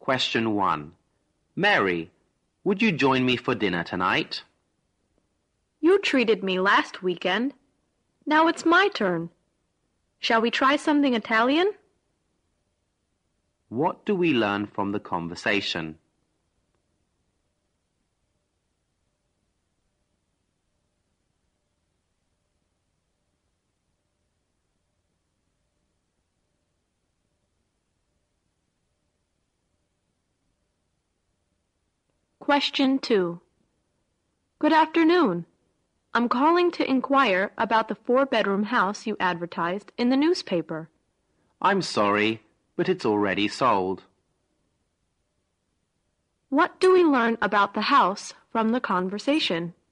Question 1. Mary, would you join me for dinner tonight? You treated me last weekend. Now it's my turn. Shall we try something Italian? What do we learn from the conversation? Question 2. Good afternoon. I'm calling to inquire about the 4-bedroom house you advertised in the newspaper. I'm sorry, but it's already sold. What do we learn about the house from the conversation?